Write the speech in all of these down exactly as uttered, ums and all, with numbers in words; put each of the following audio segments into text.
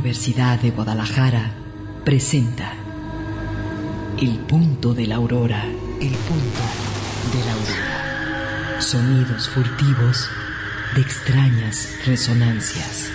Universidad de Guadalajara presenta El punto de la aurora. El punto de la aurora. Sonidos furtivos de extrañas resonancias.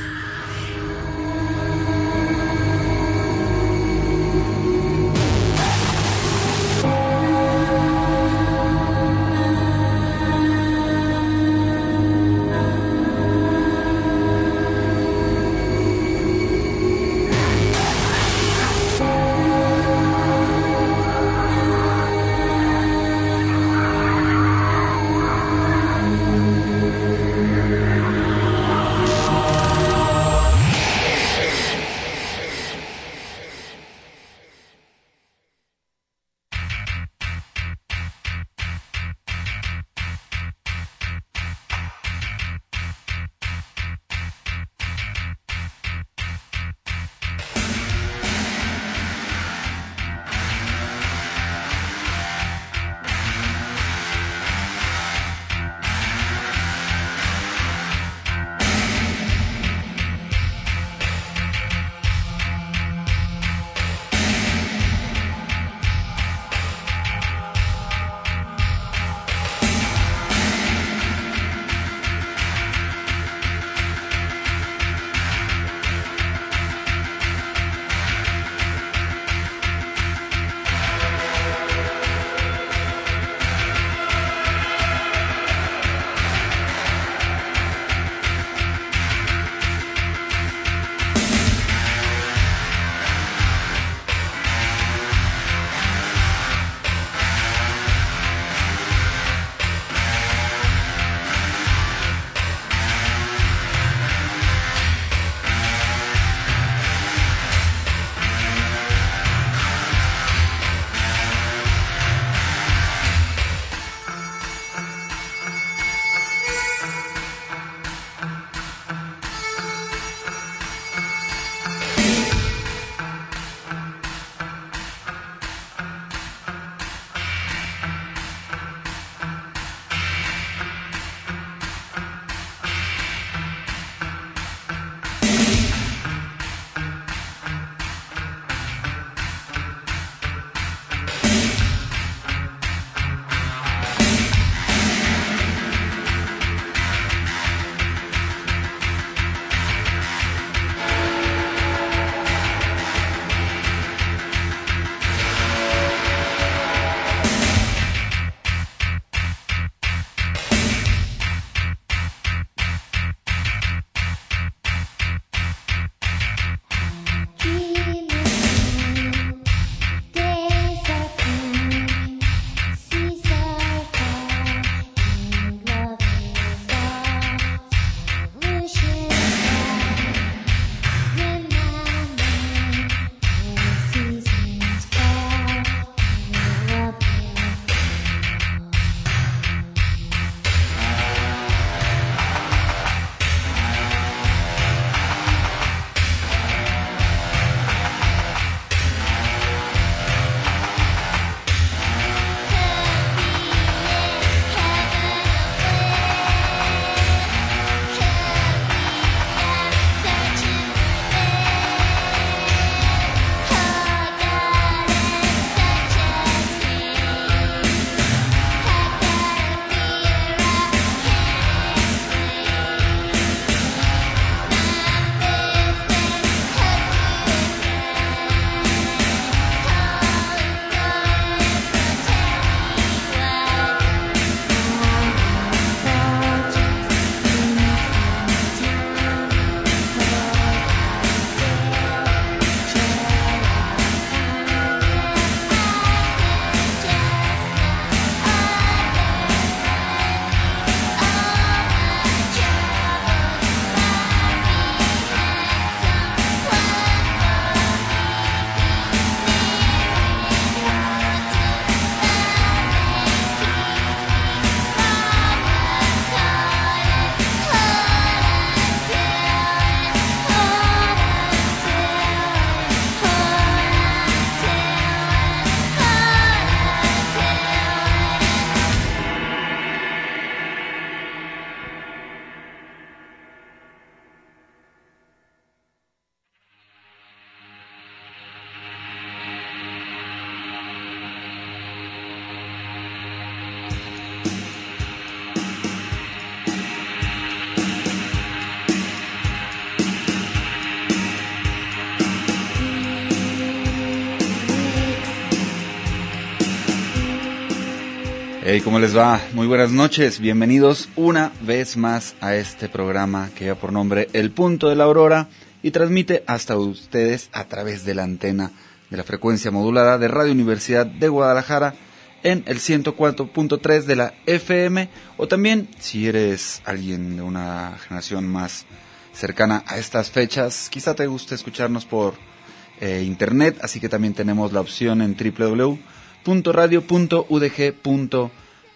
Hey, ¿cómo les va? Muy buenas noches, bienvenidos una vez más a este programa que lleva por nombre El Punto de la Aurora y transmite hasta ustedes a través de la antena de la frecuencia modulada de Radio Universidad de Guadalajara en el ciento cuatro punto tres de la F M, o también si eres alguien de una generación más cercana a estas fechas, quizá te guste escucharnos por eh, internet, así que también tenemos la opción en doble u doble u doble u punto radio punto u d g punto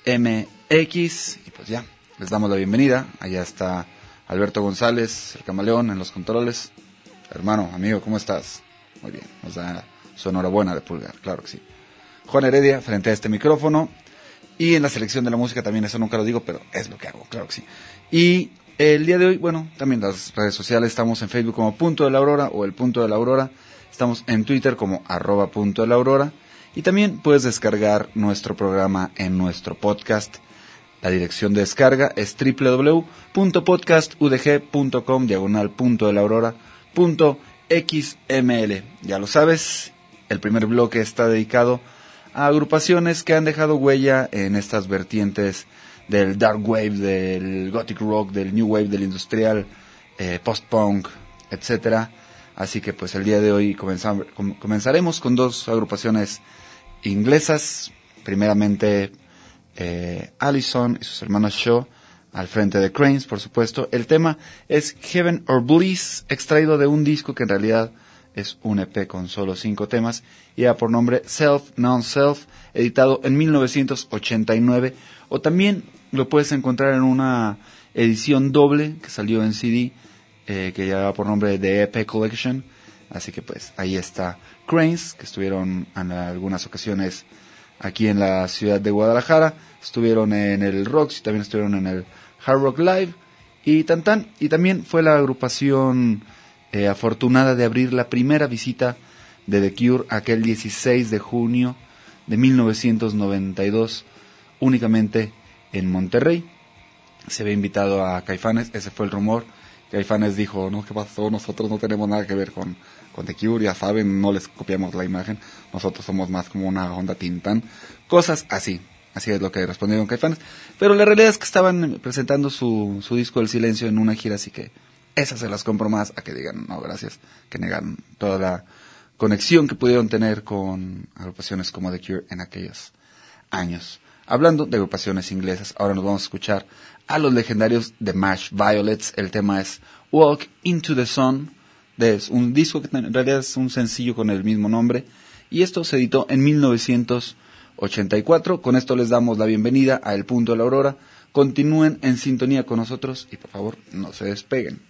m x. Y pues ya, les damos la bienvenida. Allá está Alberto González, el camaleón, en los controles. Hermano, amigo, ¿cómo estás? Muy bien, nos da su enhorabuena de pulgar, claro que sí. Juan Heredia, frente a este micrófono. Y en la selección de la música también, eso nunca lo digo, pero es lo que hago, claro que sí. Y el día de hoy, bueno, también las redes sociales, estamos en Facebook como Punto de la Aurora o El Punto de la Aurora. Estamos en Twitter como arroba Punto de la Aurora. Y también puedes descargar nuestro programa en nuestro podcast. La dirección de descarga es doble u doble u doble u punto podcast u d g punto com diagonal punto de la aurora punto x m l. Ya lo sabes, el primer bloque está dedicado a agrupaciones que han dejado huella en estas vertientes del dark wave, del gothic rock, del new wave, del industrial, eh, post-punk, etcétera. Así que pues el día de hoy comenzam- com- comenzaremos con dos agrupaciones inglesas. Primeramente eh, Allison y sus hermanos Shaw al frente de Cranes, por supuesto. El tema es Heaven or Bliss, extraído de un disco que en realidad es un E P con solo cinco temas, y lleva por nombre Self Non-Self, editado en mil novecientos ochenta y nueve, o también lo puedes encontrar en una edición doble que salió en C D, eh, que lleva por nombre The E P Collection. Así que pues ahí está Cranes, que estuvieron en algunas ocasiones aquí en la ciudad de Guadalajara, estuvieron en el Roxy, también estuvieron en el Hard Rock Live, y tan tan, y también fue la agrupación eh, afortunada de abrir la primera visita de The Cure aquel dieciséis de junio de mil novecientos noventa y dos, únicamente en Monterrey. Se había invitado a Caifanes, ese fue el rumor. Caifanes dijo, no, ¿qué pasó? Nosotros no tenemos nada que ver con, con The Cure, ya saben, no les copiamos la imagen, nosotros somos más como una onda Tintán, cosas así, así es lo que respondieron Caifanes, pero la realidad es que estaban presentando su, su disco El Silencio en una gira, así que esas se las compro más a que digan, no, gracias, que negan toda la conexión que pudieron tener con agrupaciones como The Cure en aquellos años. Hablando de agrupaciones inglesas, ahora nos vamos a escuchar a los legendarios The Mash Violets. El tema es Walk Into the Sun, de un disco que en realidad es un sencillo con el mismo nombre, y esto se editó en mil novecientos ochenta y cuatro. Con esto les damos la bienvenida a El Punto de la Aurora. Continúen en sintonía con nosotros y por favor no se despeguen.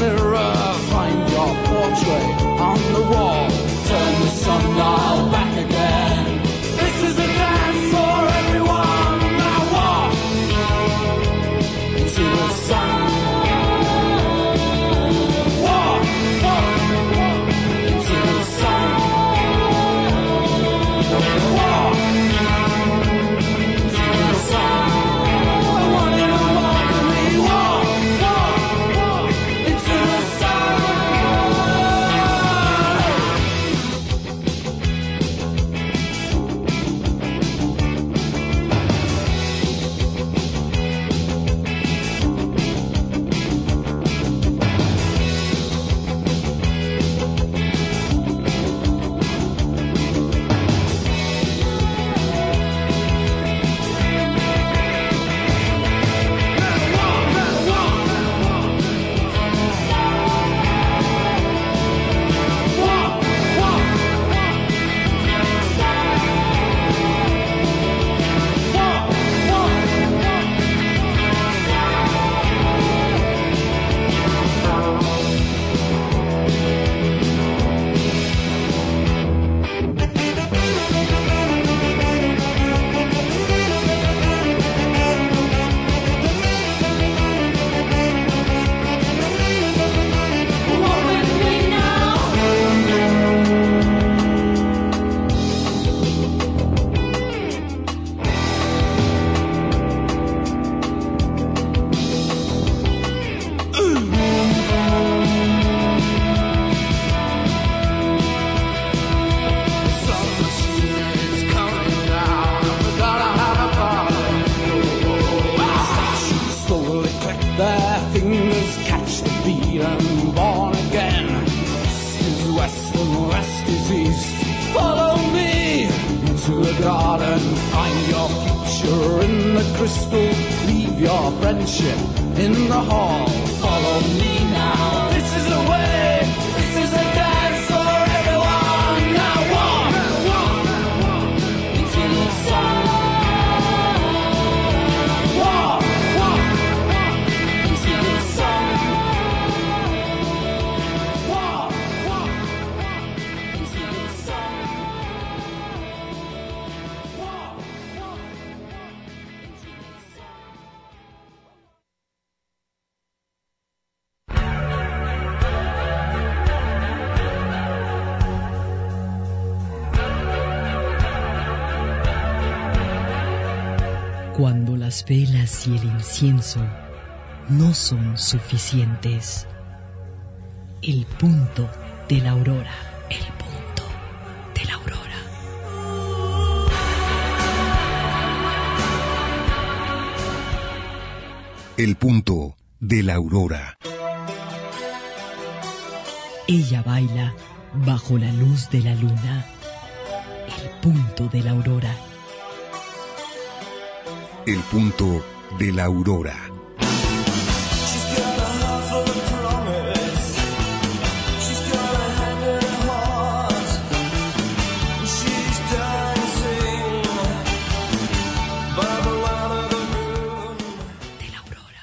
On the wall, turn the sundial back again. picture in the crystal. Leave your friendship in the hall. Follow me now. This is the way. This is a dance for everyone. Now walk, walk, walk into the sun. Walk, walk, walk into the sun. Walk, walk, walk into the sun. Walk, walk, walk into the sun. Cuando las velas y el incienso no son suficientes, el punto de la aurora, el punto de la aurora. El punto de la aurora. Ella baila bajo la luz de la luna, el punto de la aurora. El punto de la aurora. De la aurora.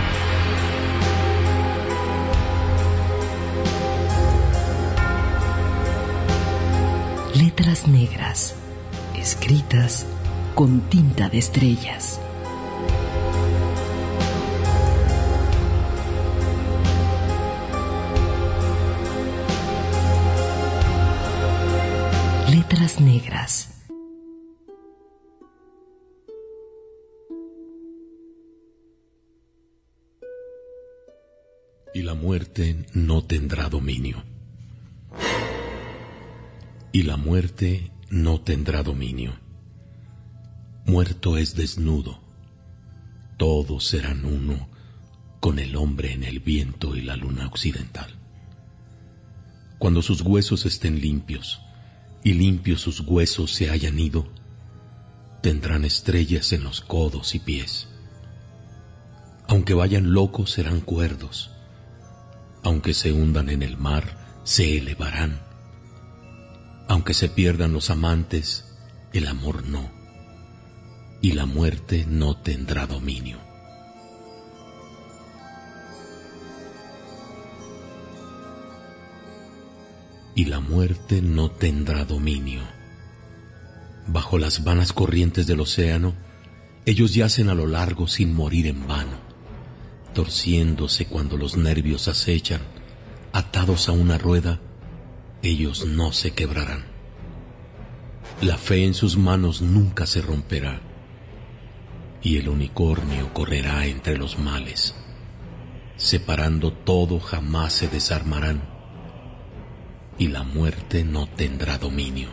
Letras negras, escritas con tinta de estrellas. Letras negras. Y la muerte no tendrá dominio. Y la muerte no tendrá dominio. Muerto es desnudo. Todos serán uno con el hombre en el viento y la luna occidental. Cuando sus huesos estén limpios y limpios sus huesos se hayan ido, tendrán estrellas en los codos y pies. Aunque vayan locos serán cuerdos. Aunque se hundan en el mar, se elevarán. Aunque se pierdan los amantes, el amor no. Y la muerte no tendrá dominio. Y la muerte no tendrá dominio. Bajo las vanas corrientes del océano, ellos yacen a lo largo sin morir en vano, torciéndose cuando los nervios acechan, atados a una rueda, ellos no se quebrarán. La fe en sus manos nunca se romperá, y el unicornio correrá entre los males. Separando todo jamás se desarmarán, y la muerte no tendrá dominio.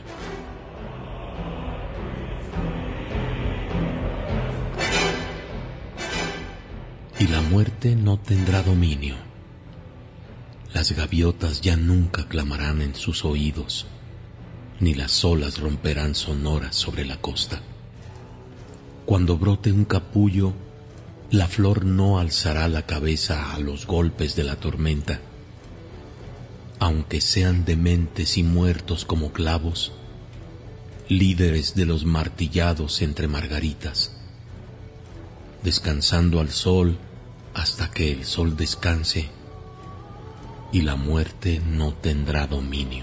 Y la muerte no tendrá dominio. Las gaviotas ya nunca clamarán en sus oídos, ni las olas romperán sonoras sobre la costa. Cuando brote un capullo, la flor no alzará la cabeza a los golpes de la tormenta. Aunque sean dementes y muertos como clavos, líderes de los martillados entre margaritas, descansando al sol hasta que el sol descanse, y la muerte no tendrá dominio.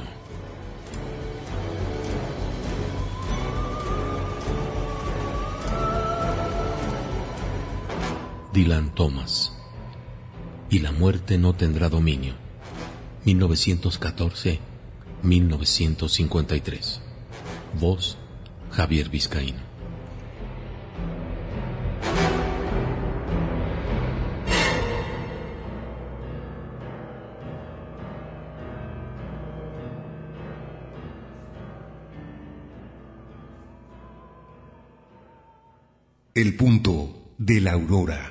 Dylan Thomas. Y la muerte no tendrá dominio. mil novecientos catorce a mil novecientos cincuenta y tres. Voz, Javier Vizcaíno. El punto de la aurora.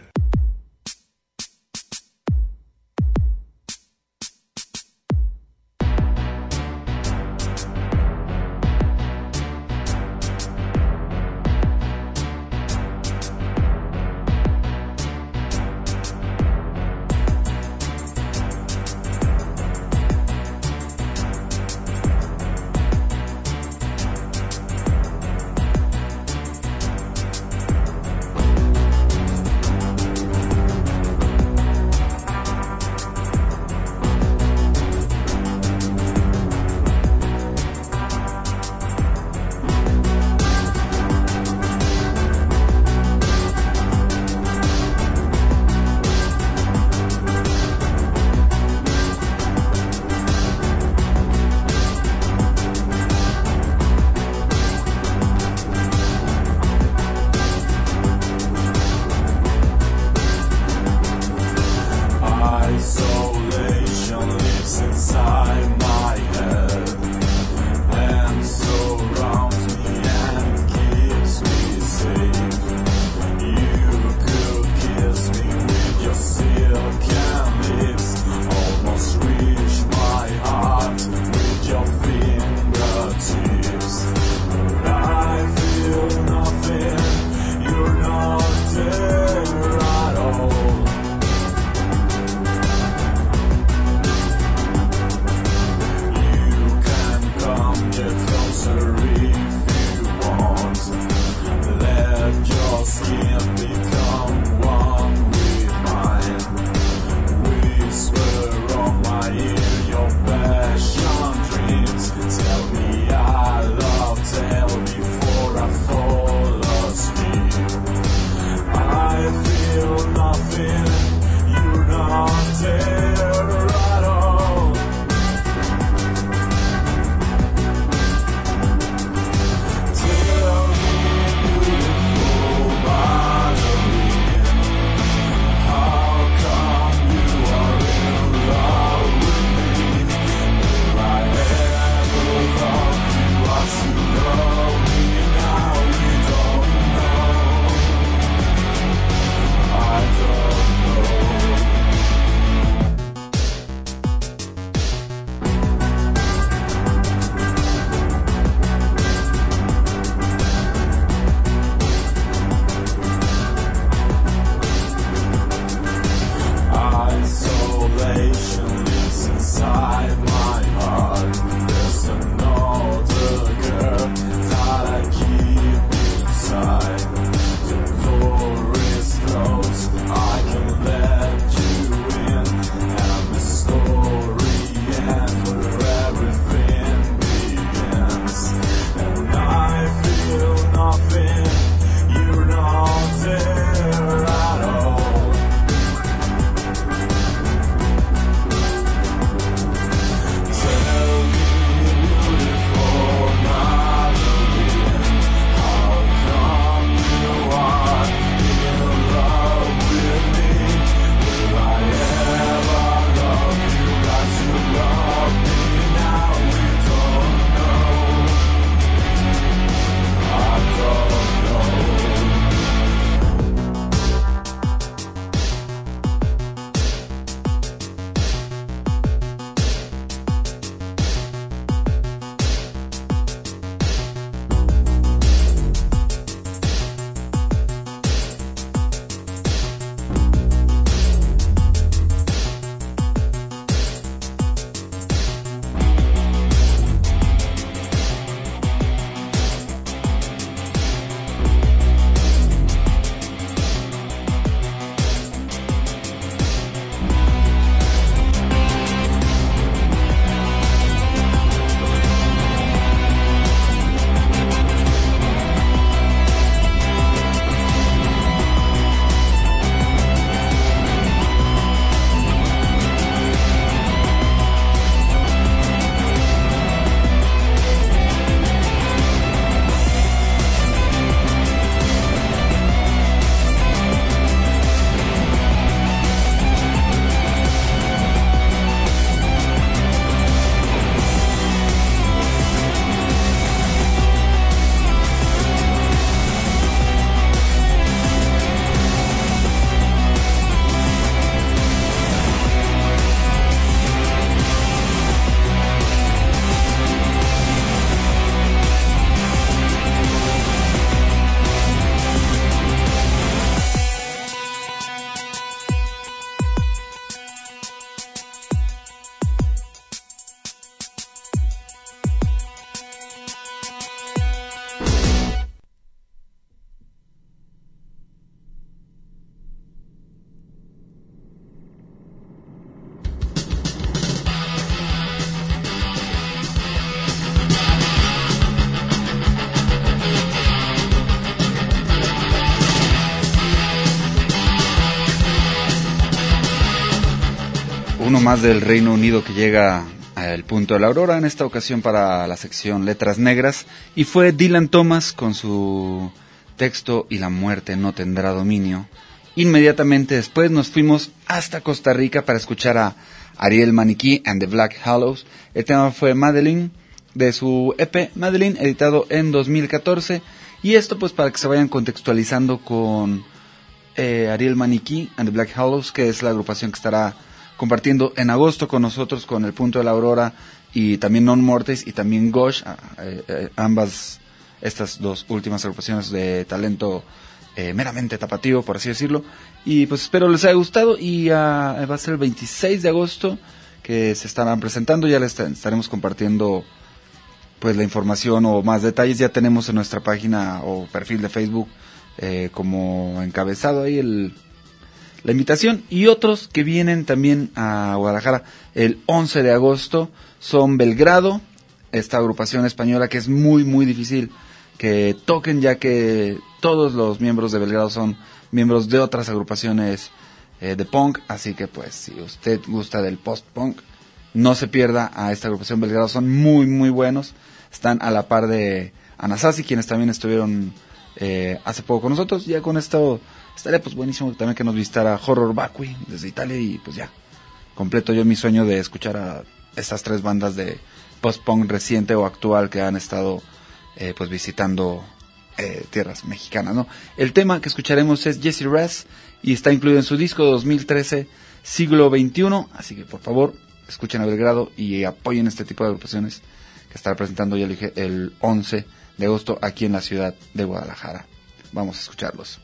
uno más del Reino Unido que llega al punto de la aurora, en esta ocasión para la sección Letras Negras, y fue Dylan Thomas con su texto Y la muerte no tendrá dominio. Inmediatamente después nos fuimos hasta Costa Rica para escuchar a Ariel Maniquí and the Black Hollows. El tema fue Madeline, de su E P Madeline, editado en dos mil catorce, y esto pues para que se vayan contextualizando con eh, Ariel Maniquí and the Black Hollows, que es la agrupación que estará compartiendo en agosto con nosotros, con El Punto de la Aurora, y también Non Mortis, y también Gosh, eh, eh, ambas, estas dos últimas agrupaciones de talento eh, meramente tapatío, por así decirlo. Y pues espero les haya gustado, y uh, va a ser el veintiséis de agosto que se estarán presentando. Ya les estaremos compartiendo pues la información o más detalles. Ya tenemos en nuestra página o perfil de Facebook eh, como encabezado ahí el la invitación. Y otros que vienen también a Guadalajara el once de agosto son Belgrado, esta agrupación española que es muy muy difícil que toquen, ya que todos los miembros de Belgrado son miembros de otras agrupaciones eh, de punk, así que pues si usted gusta del post-punk, no se pierda a esta agrupación Belgrado. Son muy muy buenos, están a la par de Anasazi, quienes también estuvieron eh, hace poco con nosotros. Ya con esto estaría pues buenísimo también que nos visitara Horror Vacui desde Italia, y pues ya completo yo mi sueño de escuchar a estas tres bandas de post-punk reciente o actual que han estado eh, pues visitando eh, tierras mexicanas, ¿no? El tema que escucharemos es Jesse Raz y está incluido en su disco dos mil trece Siglo veintiuno, así que por favor escuchen a Belgrado y apoyen este tipo de agrupaciones que estará presentando, ya le dije, el once de agosto aquí en la ciudad de Guadalajara. Vamos a escucharlos.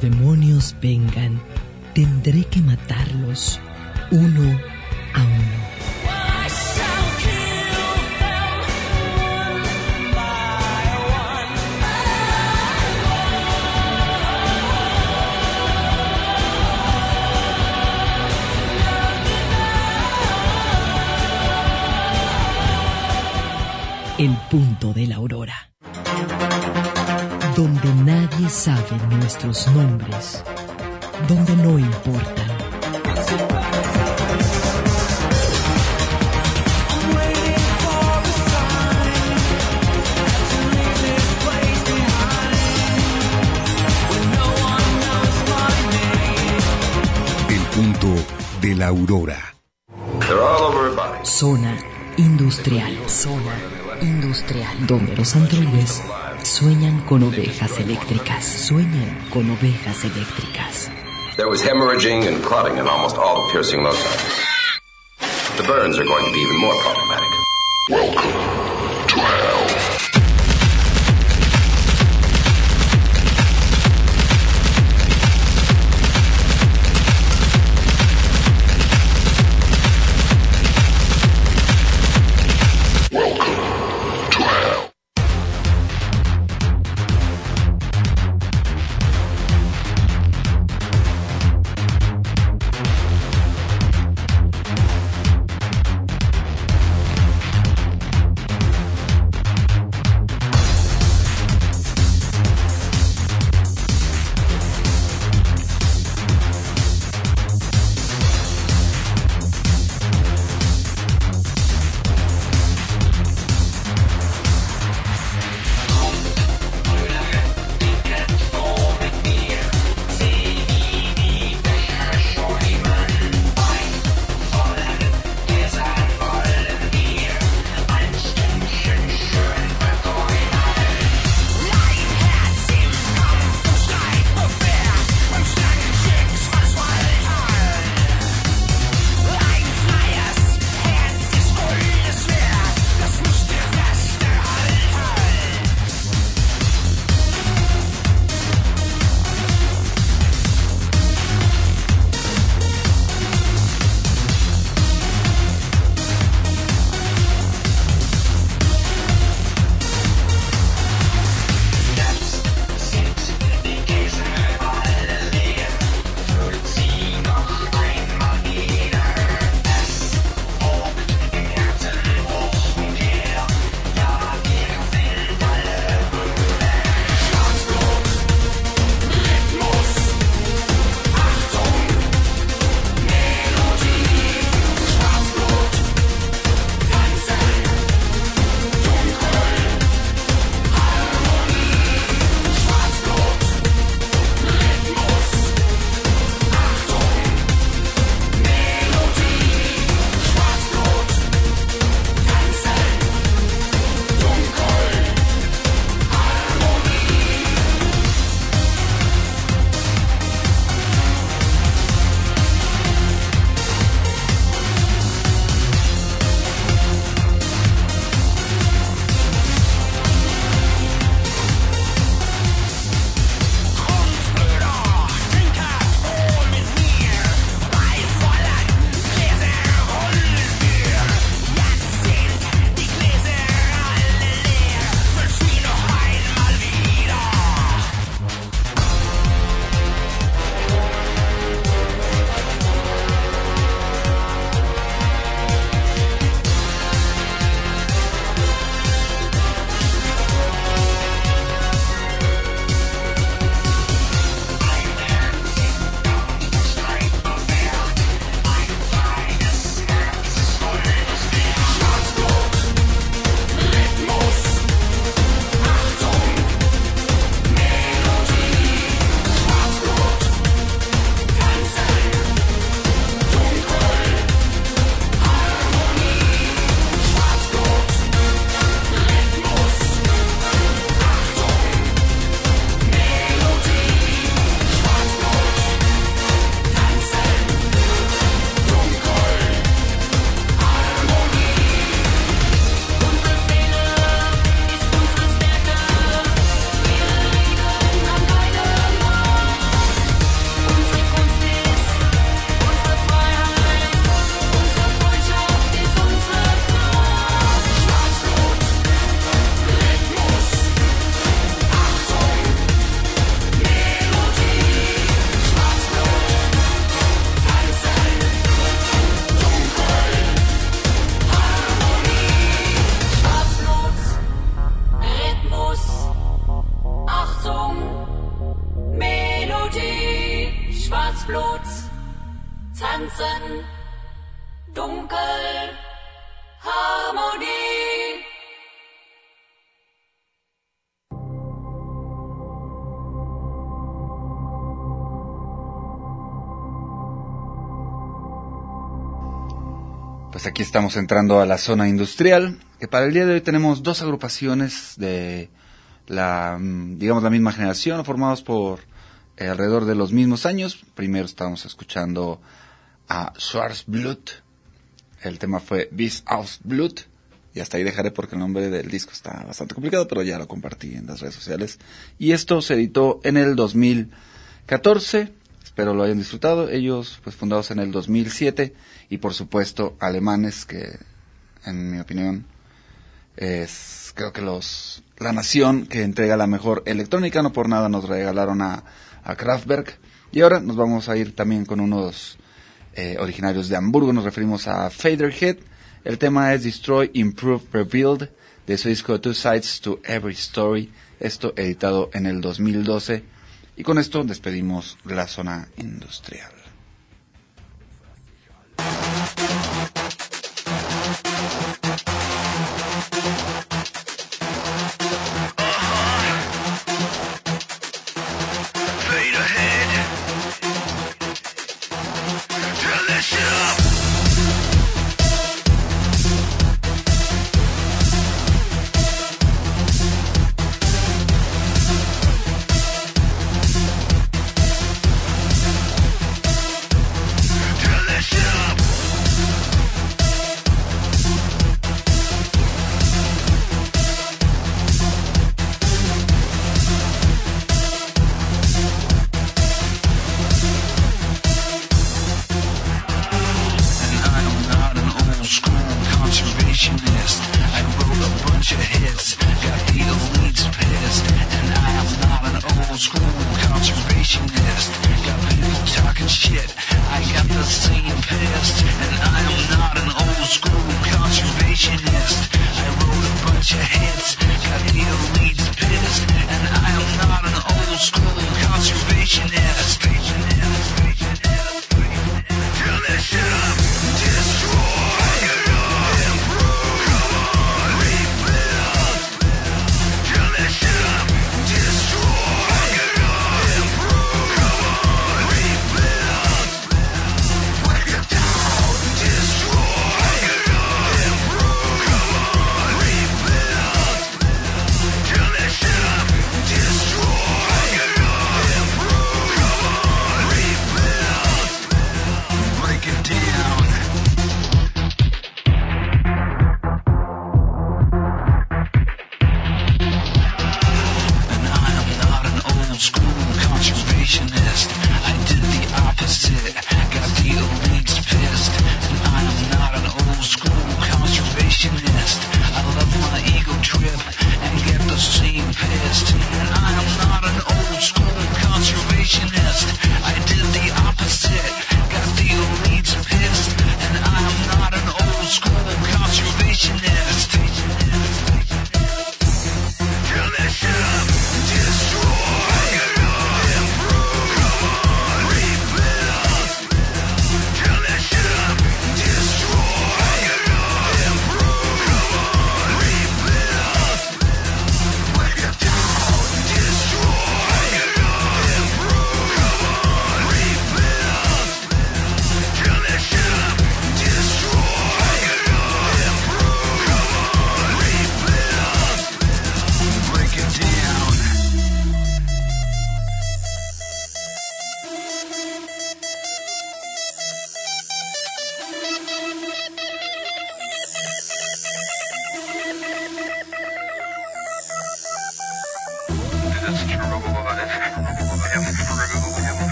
los demonios vengan, tendré que matarlos uno a uno. El punto de la aurora, donde nadie sabe nuestros nombres, donde no importan. El punto de la aurora. Zona industrial, zona industrial, donde los androides sueñan con ovejas eléctricas, sueñan con ovejas eléctricas. There was hemorrhaging and clotting in almost all the piercing loci. The burns are going to be even more problematic. Welcome to hell. Dunkel Harmonie. Pues aquí estamos entrando a la zona industrial, que para el día de hoy tenemos dos agrupaciones de la, digamos, la misma generación, formados por eh, alrededor de los mismos años. Primero estábamos escuchando a Schwarzblut, el tema fue Bis aus Blut, y hasta ahí dejaré porque el nombre del disco está bastante complicado, pero ya lo compartí en las redes sociales. Y esto se editó en el dos mil catorce, espero lo hayan disfrutado. Ellos, pues, fundados en el dos mil siete, y por supuesto alemanes, que en mi opinión es, creo que los la nación que entrega la mejor electrónica. No por nada nos regalaron a, a Kraftwerk. Y ahora nos vamos a ir también con unos eh, originarios de Hamburgo. Nos referimos a Faderhead. El tema es Destroy, Improve, Rebuild, de su disco Two Sides to Every Story, esto editado en el dos mil doce. Y con esto despedimos la zona industrial.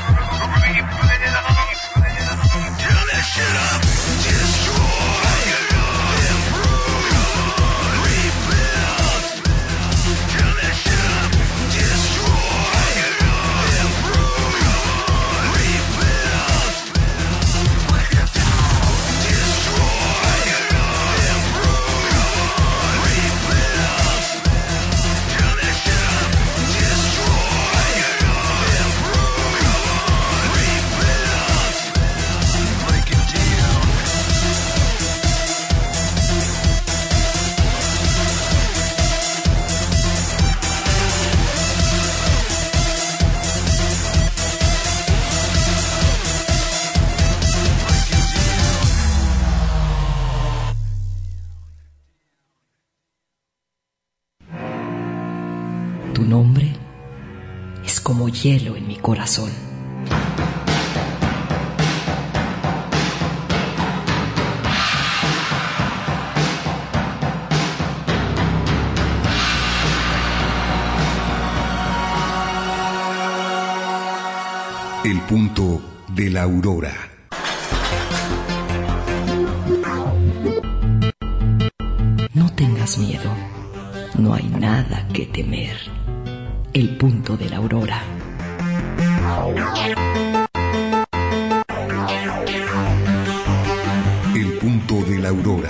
Destroy tu nombre es como hielo en mi corazón. El punto de la aurora. No tengas miedo, no hay nada que temer. El punto de la aurora. El punto de la aurora.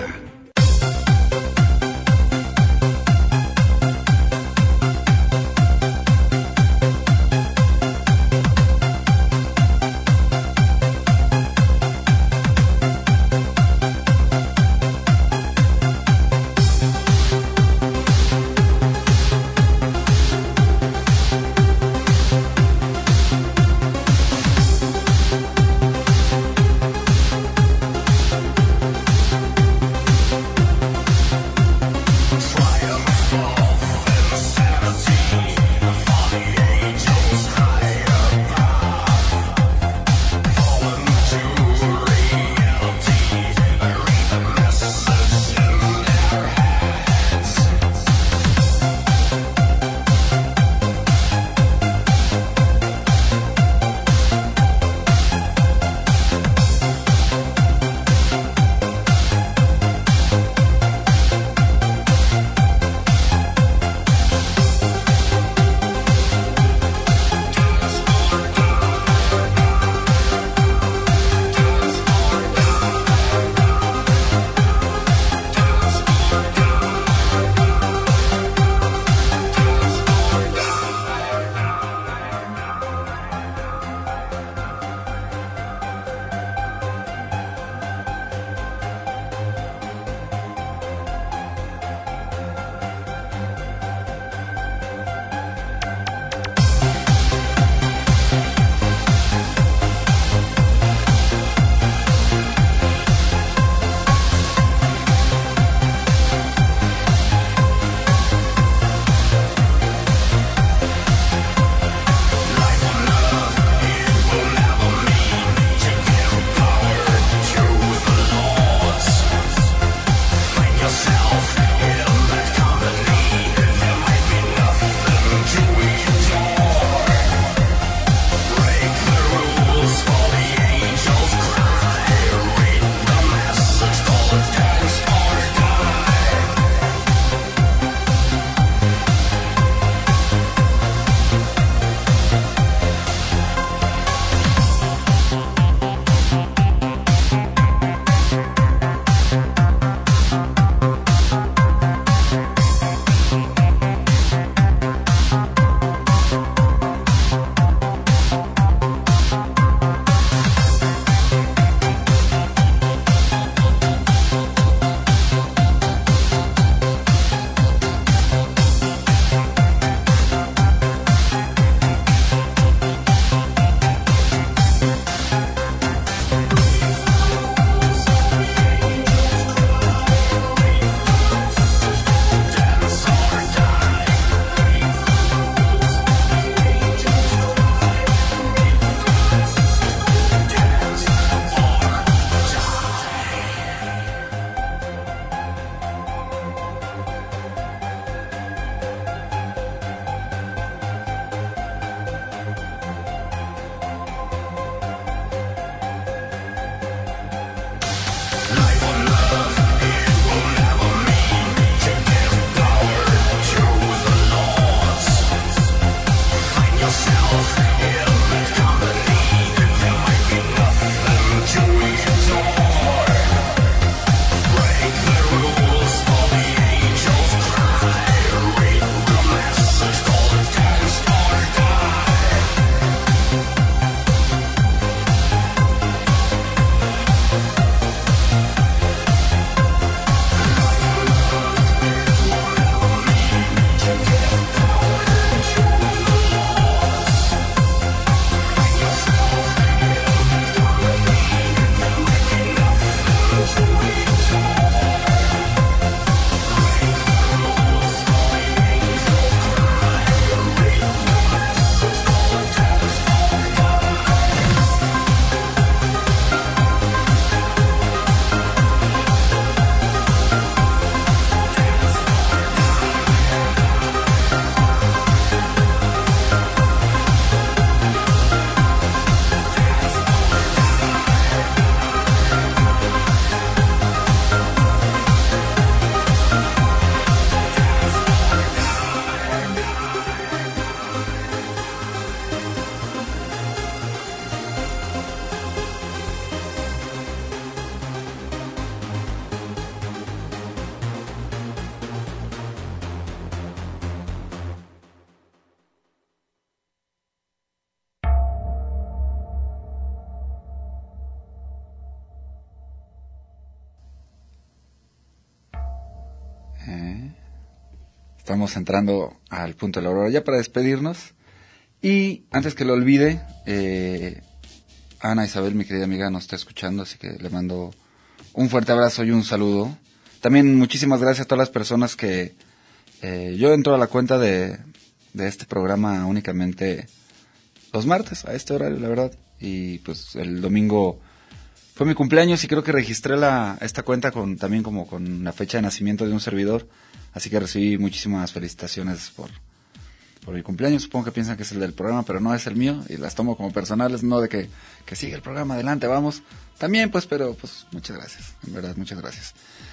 Estamos entrando al punto de la aurora ya para despedirnos. Y antes que lo olvide, eh, Ana Isabel, mi querida amiga, nos está escuchando, así que le mando un fuerte abrazo y un saludo. También muchísimas gracias a todas las personas que... Eh, yo entro a la cuenta de, de este programa únicamente los martes, a este horario, la verdad. Y pues el domingo fue mi cumpleaños y creo que registré la esta cuenta con también como con la fecha de nacimiento de un servidor. Así que recibí muchísimas felicitaciones por, por mi cumpleaños. Supongo que piensan que es el del programa, pero no es el mío. Y las tomo como personales, no de que, que sigue el programa, adelante, vamos. También pues, pero pues muchas gracias, en verdad, muchas gracias.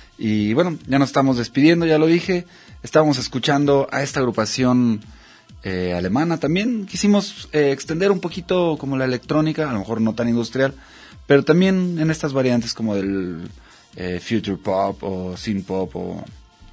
Y bueno, ya nos estamos despidiendo, ya lo dije. Estábamos escuchando a esta agrupación eh, alemana también. Quisimos eh, extender un poquito como la electrónica, a lo mejor no tan industrial, pero también en estas variantes como del eh, future pop o synth pop o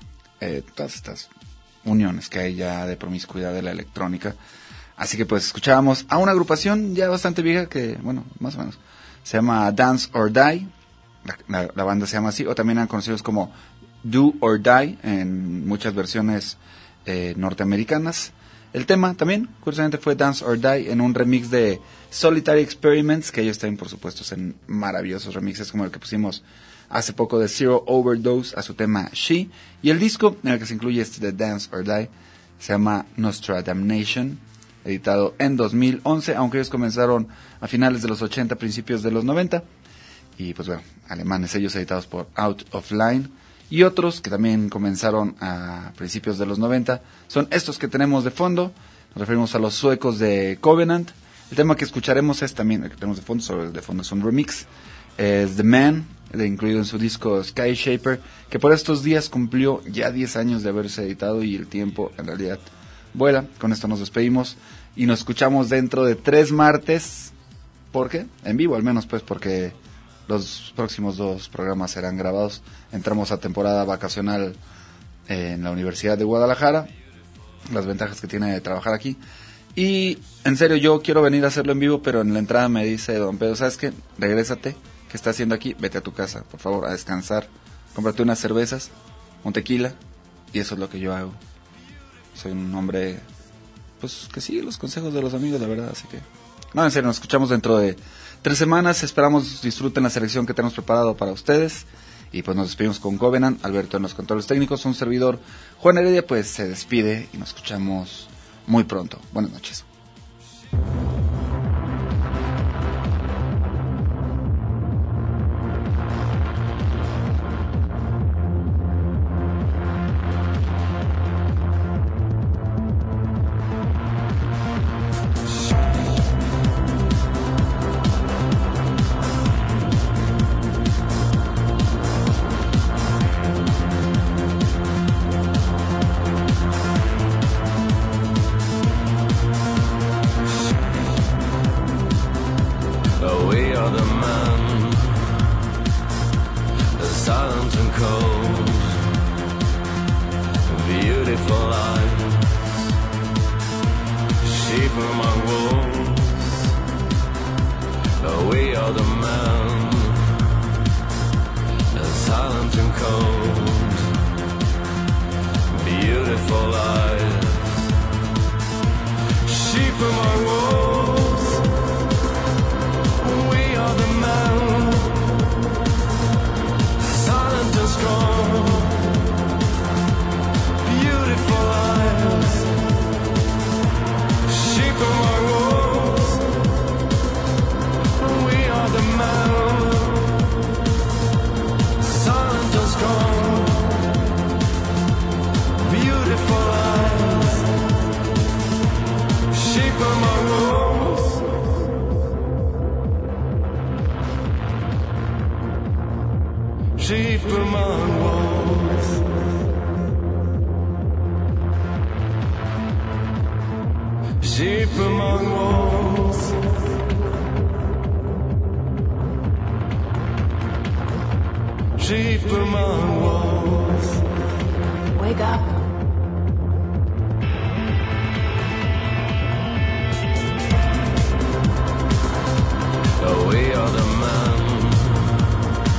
eh, todas estas uniones que hay ya de promiscuidad de la electrónica. Así que pues escuchábamos a una agrupación ya bastante vieja que, bueno, más o menos, se llama Dance or Die. La, la, la banda se llama así, o también eran conocidos como Do or Die en muchas versiones eh, norteamericanas. El tema también, curiosamente, fue Dance or Die en un remix de Solitary Experiments, que ellos también, por supuesto, en maravillosos remixes como el que pusimos hace poco de Zero Overdose a su tema She. Y el disco en el que se incluye este de Dance or Die se llama Nostradamnation, editado en dos mil once, aunque ellos comenzaron a finales de los ochenta, principios de los noventa. Y pues bueno, alemanes, ellos editados por Out of Line. Y otros que también comenzaron a principios de los noventa son estos que tenemos de fondo. Nos referimos a los suecos de Covenant. El tema que escucharemos es también el que tenemos de fondo, sobre el de fondo es un remix. Es The Man, de, incluido en su disco Sky Shaper, que por estos días cumplió ya diez años de haberse editado y el tiempo en realidad vuela. Con esto nos despedimos y nos escuchamos dentro de tres martes. ¿Por qué? En vivo al menos, pues, porque los próximos dos programas serán grabados. Entramos a temporada vacacional en la Universidad de Guadalajara. Las ventajas que tiene de trabajar aquí. Y en serio, yo quiero venir a hacerlo en vivo, pero en la entrada me dice don Pedro, ¿sabes qué? Regrésate. ¿Qué estás haciendo aquí? Vete a tu casa, por favor, a descansar. Cómprate unas cervezas, un tequila. Y eso es lo que yo hago. Soy un hombre, pues, que sigue los consejos de los amigos, la verdad. Así que, no, en serio, nos escuchamos dentro de tres semanas. Esperamos disfruten la selección que tenemos preparado para ustedes. Y pues nos despedimos con Covenant. Alberto en los controles técnicos. Un servidor, Juan Heredia, pues se despide y nos escuchamos muy pronto. Buenas noches.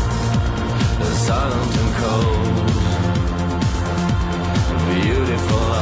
Silent and cold, beautiful.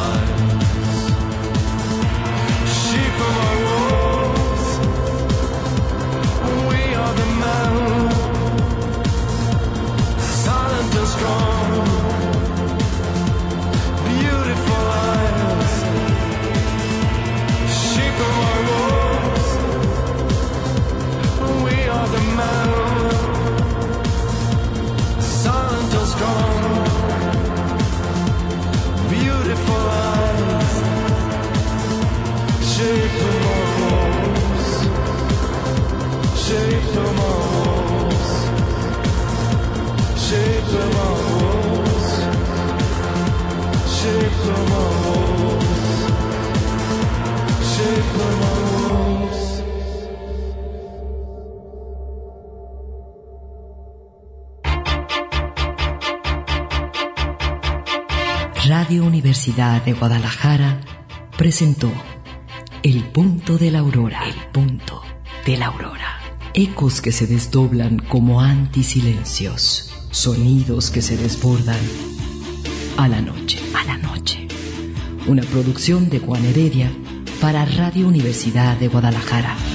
shape of my walls, shape of my walls, shape of my walls, shape of my walls, shape of my walls. Radio Universidad de Guadalajara presentó El punto de la aurora. El punto de la aurora. Ecos que se desdoblan como antisilencios. Sonidos que se desbordan a la noche. A la noche. Una producción de Juan Heredia para Radio Universidad de Guadalajara.